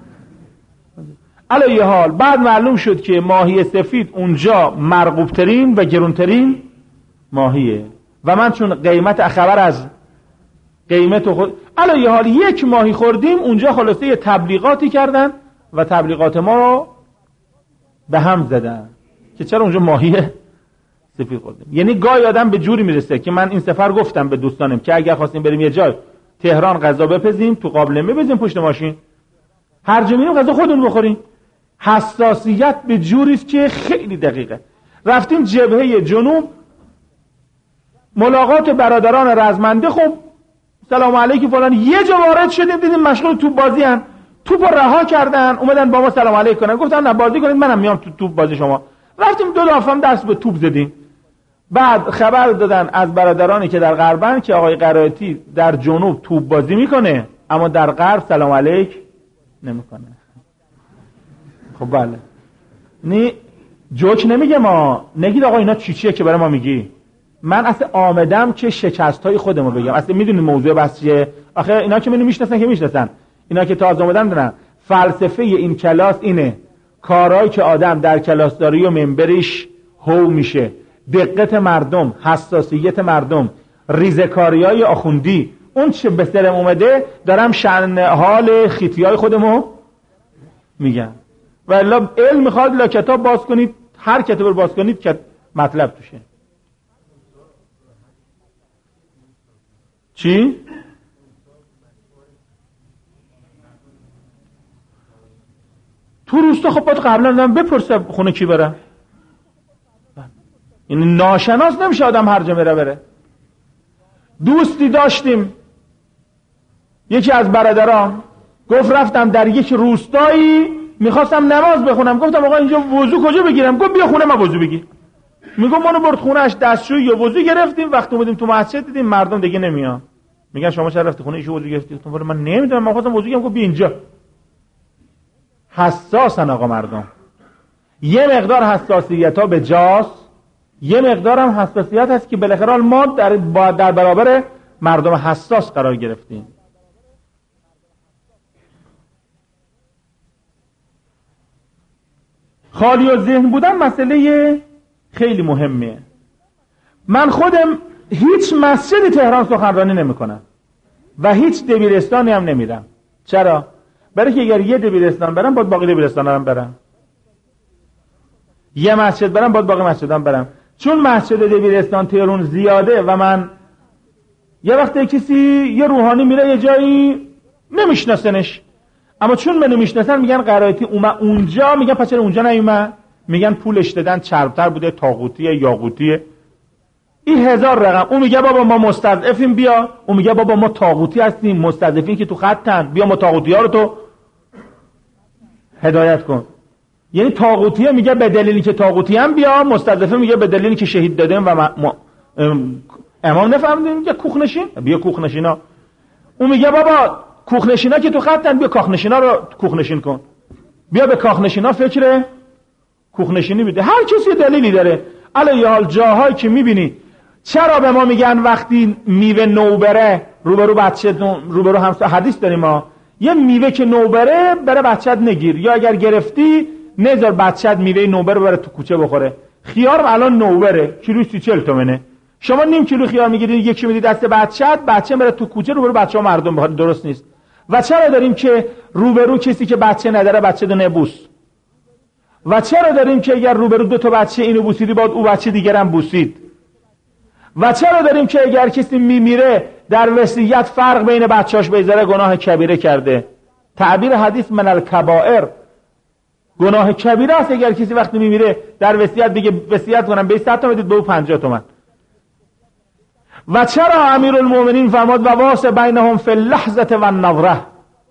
علی حال بعد معلوم شد که ماهی سفید اونجا مرغوب ترین و گرونترین ماهیه و من چون قیمت خبر از قیمت خود علی حال یک ماهی خوردیم اونجا. خلاصه یه تبلیغاتی کردن و تبلیغات ما رو به هم زدن که چرا اونجا ماهی سفید خوردیم. یعنی گاهی آدم به جوری میرسه که من این سفر گفتم به دوستانم که اگر خواستیم بریم یه جای تهران غذا بپزیم تو قابلمه بزنیم پشت ماشین، هر جا میریم غذا خودمون بخوریم. حساسیت به جوری است که خیلی دقیقه. رفتیم جبهه جنوب ملاقات برادران رزمنده، خب سلام علیکم فلان. یه جا وارد شدیم دیدیم مشغول توپ بازی ان، توپو رها کردن اومدن با ما سلام علیکم کنن. گفتن نه بازی کنید منم میام تو توپ بازی شما. رفتیم دو دافعه دست به توپ زدیم. بعد خبر دادن از برادرانی که در غربن که آقای قرائتی در جنوب توپ بازی میکنه اما در غرب سلام علیک نمیکنه. خب بله نی جوک نمیگه ما نگید آقا اینا چیه که برای ما میگی. من اصلا آمدم که شکستای خودمو بگم. اصلا میدونی موضوع بحث چیه؟ آخه اینا که منو میشناسن که میشناسن، اینا که تازه اومدن دارن. فلسفه این کلاس اینه کارهایی که آدم در کلاس داری و منبرش هو میشه، دقت مردم، حساسیت مردم، ریزکاریای آخوندی، اون چه به سرم اومده دارم شأن حال خیتیای خودمو میگم. و الا علم میخواد لا کتاب باز کنید، هر کتاب رو باز کنید که مطلب توشه. چی؟ تو روستا خب باید قبلا دارم بپرسه خونه کی بره. این ناشناس نمیشه آدم هر جا بره. دوستی داشتیم یکی از برادران گفت رفتم در یک روستایی میخواستم نماز بخونم، گفتم آقا اینجا وضو کجا بگیرم؟ گفت بیا خونه ما وضو بگیر. میگم منو برد خونه‌اش، دستشویی و وضو گرفتیم. وقتی اومدیم تو مسجد دیدیم مردم دیگه نمیان. میگن شما چرا رفتی خونه ایشو وضو گرفتی؟ گفتم ولی من نمیدونم، من خواستم وضو بگیرم. گفت بیا اینجا. حساسن آقا مردم. یه مقدار حساسیت‌ها به جاست، یه مقدار هم حساسیت هست که بالاخره ما در برابر مردم حساس قرار گرفتیم. خالی و ذهن بودن مسئله خیلی مهمه. من خودم هیچ مسجد تهران سخنرانی نمی‌کنم و هیچ دبیرستانی هم نمیرم. چرا؟ برای که اگر یه دبیرستان برم باید باقی دبیرستانا هم برم، یه مسجد برم باید باقی مسجدام برم. چون مسجد دبیرستان تهران زیاده و من یه وقت کسی یه روحانی میره یه جایی نمیشناسنش، اما چون منو میشناسن میگن قرائتی اومد اونجا، میگن پس چرا اونجا نیومد؟ میگن پولش دادن چربتر بوده، طاغوتیه، یاقوتیه، این هزار رقم. اون میگه بابا ما مستضعفیم بیا، اون میگه بابا ما طاغوتی هستیم، مستضعفین که تو خطن، بیا ما طاغوتی ها رو تو هدایت کن. یعنی طاغوتیه میگه به دلیلی که طاغوتی هم بیا، مستضعفه میگه به دلیلی که شهید دادیم و امام نفهمیدیم، میگه کوخنشین بیا کوخنشینا. اون میگه بابا کوخنشینا که تو خطن، بیا کاخنشینا رو کوخنشین کن، بیا به کاخنشینا فکر کوخنشینی بده. هر کسی دلیلی داره. علی حال جاهایی که میبینی چرا به ما میگن وقتی میوه نوبره روبرو بچه روبرو همسا حدیث داریم ما، یه میوه که نوبره بره بچت نگیر، یا اگر گرفتی نذار بچت میوه نوبره بره تو کوچه بخوره. خیار الان نوبره کیلو 40 تومنه، شما نیم کیلو خیار میگیرید یکی میدی دست بچه بره تو کوچه روبرو بچه‌ها مردم بخوره، درست نیست. و چرا داریم که روبرو کسی که بچه نداره بچه دو نبوس؟ و چرا داریم که اگر روبرو دو تا بچه اینو بوسیدی باید او بچه دیگرم بوسید؟ و چرا داریم که اگر کسی میمیره در وصیت فرق بین بچه‌اش بذاره گناه کبیره کرده؟ تعبیر حدیث من الکبائر، گناه کبیره است اگر کسی وقتی میمیره در وصیت بگه وصیت کنم به 100 تومن بدید به 50 تومن. و چرا امیرالمومنین فرمود و واسه بینهم فی اللحظه و النظره؟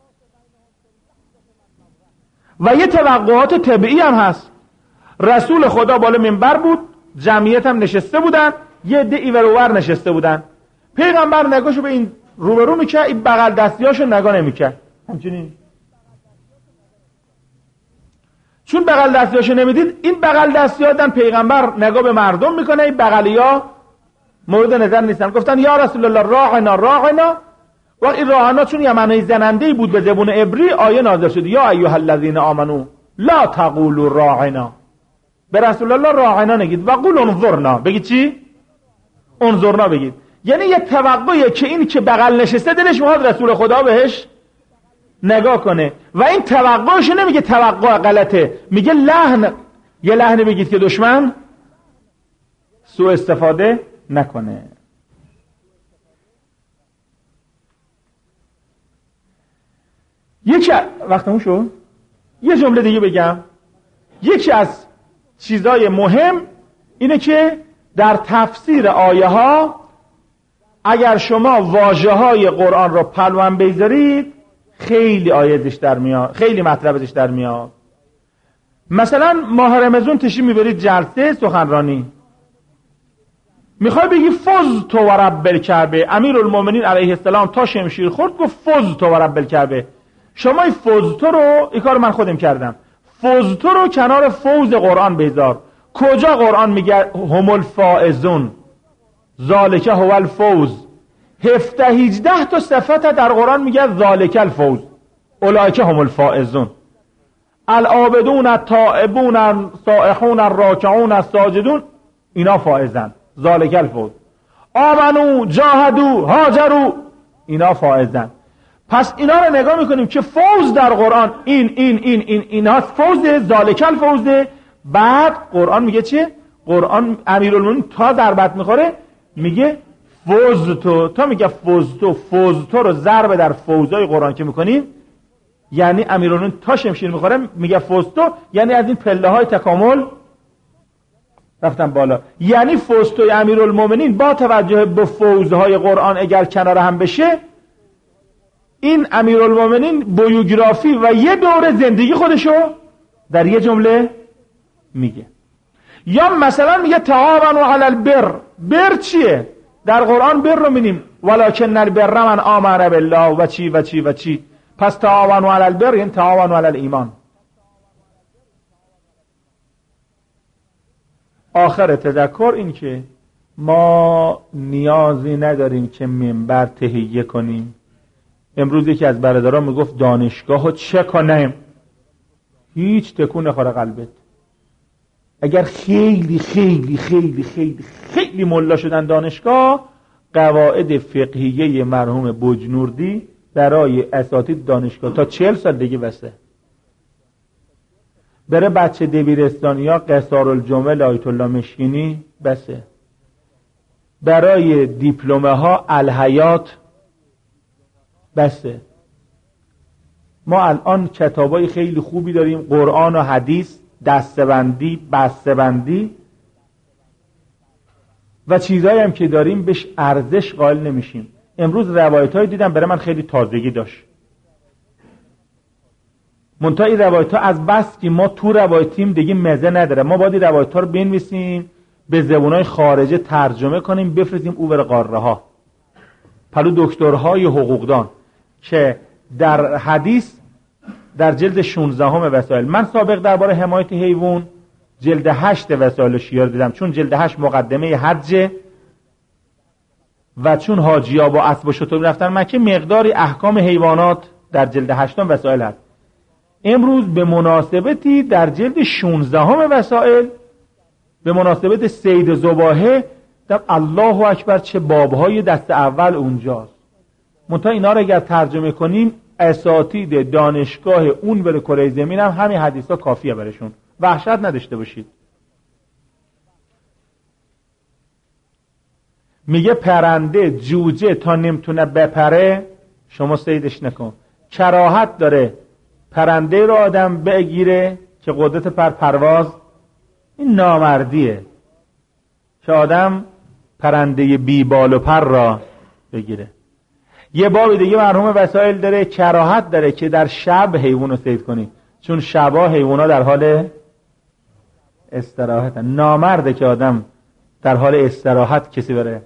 و یه توقعات طبیعی هم هست. رسول خدا بالا منبر بود، جمعیت هم نشسته بودن، یه عده ایورور نشسته بودن. پیغمبر نگاهشو به این روبرو میکرد، این بغل دستیاشو نگاه نمیکرد، همچنین. چون بغل دستیاشو نمیدید، این بغل دستی‌ها دن پیغمبر نگاه به مردم میکنه، این بغلیا مورد نظر نیستن. گفتن یا رسول الله راعنا راعنا. و این راعنا چون یه معنی زننده بود به زبان عبری، آیه نازل شد یا ایها الذین آمنو لا تقولوا راعنا. به رسول الله راعنا نگید و قول انظرنا. بگید چی؟ انظرنا بگید. یعنی یه توقعیه که این که بغل نشسته دلش میخواد رسول خدا بهش نگاه کنه و این توقعش نمیگه توقع غلطه، میگه لحن. یه لحن بگید که دشمن سوء استفاده نکنه. وقتمون شد یه جمله دیگه بگم. یکی از چیزای مهم اینه که در تفسیر آیه ها اگر شما واژه های قرآن رو پلوان بذارید خیلی آیه در میاد، خیلی مطلب در میاد. مثلا ماه رمضان تشریف میبرید جلسه سخنرانی، میخوای بگی فز تو و رب الکعبه. امیرالمومنین علیه السلام تا شمشیر خورد گفت فز تو و رب الکعبه. شما این فز تو رو، این کار من خودم کردم، فز تو رو کنار فوز قرآن بذار. کجا قرآن میگه هم الفائزون ذالک هو الفوز؟ 17-18 تا صفت در قرآن میگه ذالک الفوز، اولئک هم الفائزون، العابدون التائبون السائحون الراکعون الساجدون، اینا فائزن، ذالک الفوز. آمنو جاهدو هاجرو، اینا فائزن. پس اینا رو نگاه میکنیم که فوز در قرآن اینا فوز، ذالک الفوز. بعد قرآن میگه چه؟ قرآن امیرالمومنین تا ضربت میخوره میگه فوز تو، تا میگه فوز تو رو ضرب در فوزای قرآن که میکنیم، یعنی امیرالمومنین تا شمشیر میخوره میگه فوز تو، یعنی از این پله های تکامل رفتن بالا. یعنی فوز توی امیرالمومنین با توجه به فوزهای قرآن اگر کنار هم بشه این امیرالمومنین بیوگرافی و یه دوره زندگی خودشو در یه جمله میگه. یا مثلا میگه تعاونوا علی البر. بر چیه؟ در قرآن بر رو می‌بینیم ولکن البر من آمن بالله و چی و چی و چی. پس تعاونوا علی البر یعنی تعاونوا علی الایمان. آخر تذکر این که ما نیازی نداریم که منبر تهیه کنیم. امروز یکی از برادران میگفت دانشگاهو چه کنیم؟ هیچ تکون نخوره قلبت. اگر خیلی خیلی خیلی خیلی خیلی ملا شدن دانشگاه، قواعد فقهیه مرحوم بجنوردی برای اساتید دانشگاه تا 40 سال دیگه بسه. بره بچه دبیرستانیا قصارالجمل آیت الله مشکینی بسه. برای دیپلمه ها الحیات بسه. ما الان کتابای خیلی خوبی داریم، قرآن و حدیث، دستبندی، بسته‌بندی و چیزایی هم که داریم بهش ارزش قائل نمیشیم. امروز روایتایی دیدم برای من خیلی تازگی داشت. منتها این روایت‌ها از بس که ما تو روایتیم دیگه مزه نداره، ما باید روایت‌ها رو بنویسیم به زبونای خارجه ترجمه کنیم بفرستیم اوور قاره ها. پلو دکترهای حقوقدان که در حدیث در جلد 16 وسائل، من سابق درباره حمایت حیوان جلد 8 وسائل شیعه دیدم، چون جلد 8 مقدمه حج و چون حاجی‌ها با اسب و شتر رفتن مکه مقداری احکام حیوانات در جلد 8 وسائل هست. امروز به مناسبتی در جلد 16 وسائل به مناسبت صید ذباحه در الله اکبر چه بابهای دست اول اونجاست. منتها اینا رو اگر ترجمه کنیم اساتید دانشگاه اون بر کره زمین هم همین حدیثا کافیه برشون، وحشت نداشته باشید. میگه پرنده جوجه تا نمیتونه بپره شما صیدش نکن. کراهت داره پرنده رو آدم بگیره که قدرت پرواز، این نامردیه که آدم پرنده بی بال و پر را بگیره. یه باب دیگه مرحوم وسائل داره کراهت داره که در شب حیوان رو صید کنی، چون شبا حیوان ها در حال استراحت. نامرده که آدم در حال استراحت کسی بره.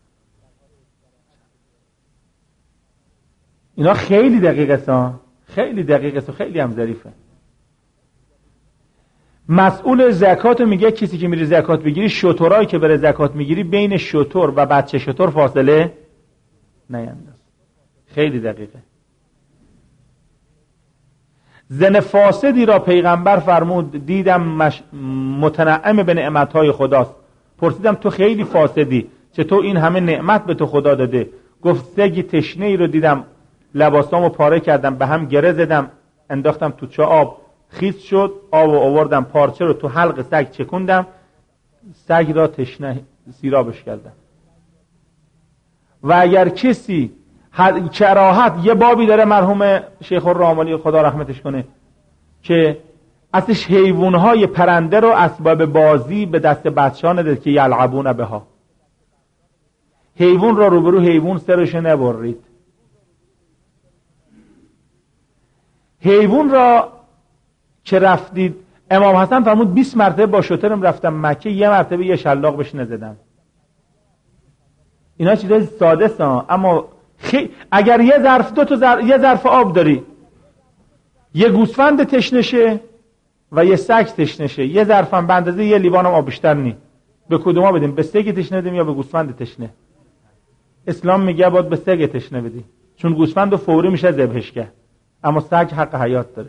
اینا خیلی دقیق است، خیلی دقیق است و خیلی هم ظریفه. مسئول زکات میگه کسی که میری زکات بگیری شترایی که بره زکات میگیری بین شتر و بچه شتر فاصله نینداز. خیلی دقیقه. زن فاسدی را پیغمبر فرمود دیدم متنعم به نعمتهای خداست. پرسیدم تو خیلی فاسدی، چطور این همه نعمت به تو خدا داده؟ گفت سگی تشنه ای رو دیدم لباسامو پاره کردم به هم گره زدم انداختم تو چه آب خیس شد، آب آوردم پارچه رو تو حلق سگ چکوندم، سگ را تشنه سیرابش کردم. و اگر کسی کراهت، یه بابی داره مرحوم شیخ الرحمانی خدا رحمتش کنه که اصلش حیوانهای پرنده رو اسباب بازی به دست بچه ها ندید که یلعبون بها. حیوان را روبرو حیوان سرش نبرید. حیوان را که رفتید، امام حسن فرمود 20 مرتبه با شترم رفتم مکه، یه مرتبه یه شلاق بهش نزدم. اینا چیزای ساده است، اما اگر یه ظرف یه ظرف آب داری، یه گوسفند تشنشه و یه سگ تشنشه، یه ظرفم به اندازه یه لیوانم آب بیشتر نی، به کدوما بدیم؟ به سگ تشنه بدیم یا به گوسفند تشنه؟ اسلام میگه باید به سگ تشنه بدی، چون گوسفند فوری میشه ذبحش کرد، اما سگ حق حیات داره.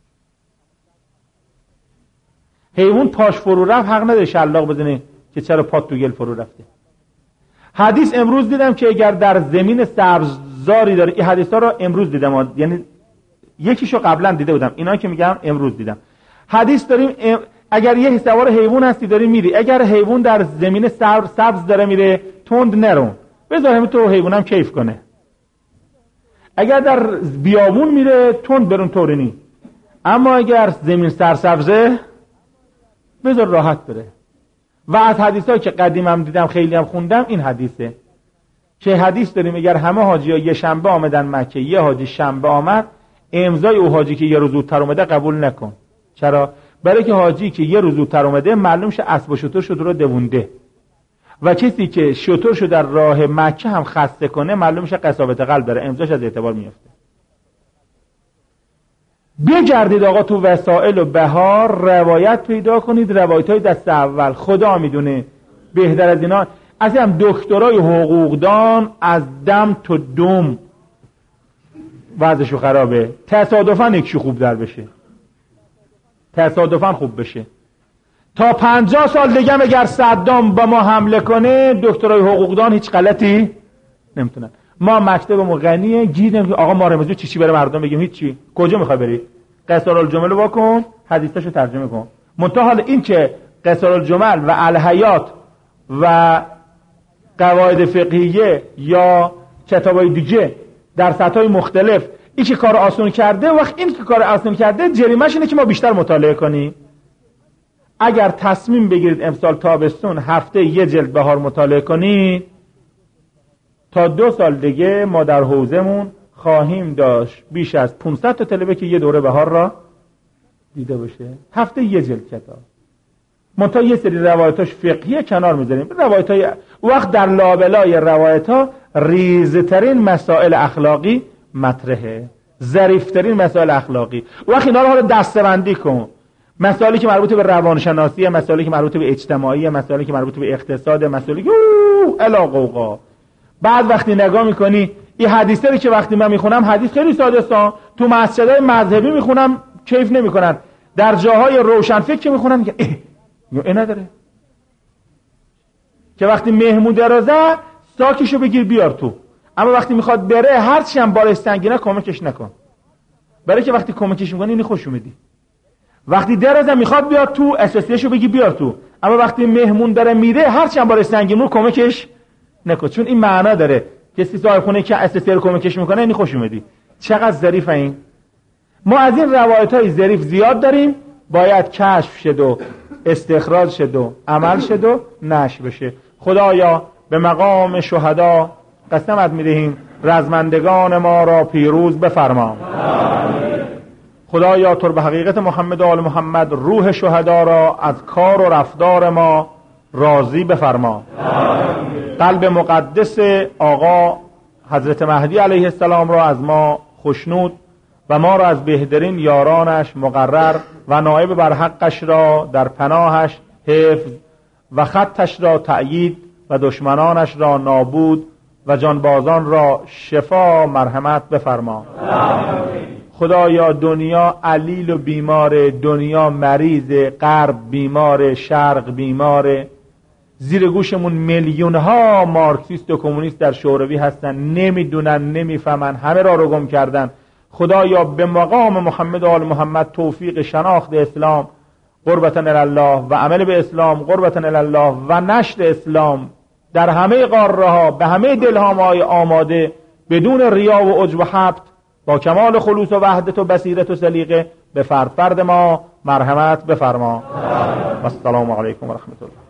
حیوان پاش فرو رفت حق نداره شلاق بزنه که چرا پات تو گل فرو رفته. حدیث امروز دیدم که اگر در زمین سبززاری داره، این حدیثا رو امروز دیدم، یعنی یکیشو قبلا دیده بودم، اینا که میگم امروز دیدم. حدیث داریم اگر یه سوار حیوان هستی داری میری، اگر حیوان در زمین سبز داره میره تند نرو، بذار همین تو حیوانم کیف کنه. اگر در بیابون میره تند برون طورنی، اما اگر زمین سرسبزه بذار راحت بره. و از حدیثایی که قدیم هم دیدم خیلی هم خوندم این حدیثه که حدیث داریم اگر همه حاجی ها یه شنبه آمدن مکه، یه حاجی شنبه آمد، امضای او حاجی که یه روز زودتر اومده قبول نکن. چرا؟ برای که حاجی که یه روز زودتر اومده معلوم شه اسب و شتر شد رو دوونده، و کسی که شتر شو در راه مکه هم خسته کنه معلوم شه قساوت قلب داره، امضاش از اعتبار میفته. بگردید آقا تو وسائل و بهار روایت پیدا کنید، روایت‌های دست اول، خدا میدونه بهتر از اینا. از هم دکترای حقوقدان از دم تا دم وضعشو خرابه، تصادفاً یکشو خوب در بشه، تصادفاً خوب بشه. تا 50 سال دیگه اگر صدام با ما حمله کنه دکترای حقوقدان هیچ غلطی نمیتونن. ما مکتبمون غنیه، گیر نمیگه آقا ما رمزو چی برای مردم بگیم، هیچی. کجا میخوای بری؟ قصار الجمل واکن، حدیثاشو ترجمه کن. منتها حالا این که قصار الجمل و الحیات و قواعد فقهیه یا کتابای دیگه در سطح‌های مختلف این که کار آسون کرده، وقت این که کار آسون کرده جریمه‌ش اینه که ما بیشتر مطالعه کنیم. اگر تصمیم بگیرید امسال تابستون هفته یه جلد بهار مطالعه کنید، تا 2 سال دیگه ما در حوزمون خواهیم داشت بیش از 500 تا طلبه که یه دوره بهار را دیده باشه، هفته یه جلد کتاب. منتها یه سری روایتاش فقهیه کنار میذاریم، روایتای وقت در لابلای روایت‌ها ریزترین مسائل اخلاقی مطرحه، ظریفترین مسائل اخلاقی. وقت اینا رو حالا دسته‌بندی کن، مسائلی که مربوط به روانشناسی، مسائلی که مربوط به اجتماعی، مسائلی که مربوط به اقتصاد، مسائلی که الا قوقا. بعد وقتی نگاه میکنی این حدیثی که وقتی من میخونم حدیث خیلی ساده است، تو مسجدهای مذهبی میخونم کیف نمیکنن، در جاهای روشنفکر که میخونن میگه ای نداره، که وقتی مهمون درازه ساکشو بگیر بیار تو، اما وقتی میخواد بره هرچی هم بالش سنگینه کمکش نکن، برای که وقتی کمکش میکنی اینی خوش اومدی. وقتی درازه میخواد بیاد تو اساسیشو بگی بیار تو، اما وقتی مهمون داره میره هرچی هم بالش سنگینه کمکش نکن، چون این معنا داره کسی صاحب خونه که اساسی رو کمکش میکنه اینی خوش اومدی. چقدر ظریف این. ما از این روایت‌های ظریف زیاد داریم، باید کشف شد و استخراج شد و عمل شد و نشر بشه. خدایا به مقام شهدا قسمت میدهیم رزمندگان ما را پیروز بفرما. خدایا تو به حقیقت محمد و آل محمد روح شهدا را از کار و رفتار ما راضی بفرما. قلب مقدس آقا حضرت مهدی علیه السلام را از ما خوشنود و ما را از بهترین یارانش مقرر و نائب بر حقش را در پناهش حفظ و خطش را تأیید و دشمنانش را نابود و جانبازان را شفا مرحمت بفرما. خدایا دنیا علیل و بیمار، دنیا مریض، غرب بیمار، شرق بیمار، زیر گوشمون میلیون ها مارکسیست و کمونیست در شوروی هستن، نمیدونن نمیفهمن، همه را رو گم کردن. خدایا به مقام محمد و آل محمد توفیق شناخت اسلام قربتن الله و عمل به اسلام قربتن الله و نشر اسلام در همه قاره ها به همه دلها مای آماده بدون ریا و عجب و حبط با کمال خلوص و وحدت و بصیرت و سلیقه به فرد فرد ما مرحمت بفرما. و السلام علیکم و رحمت الله.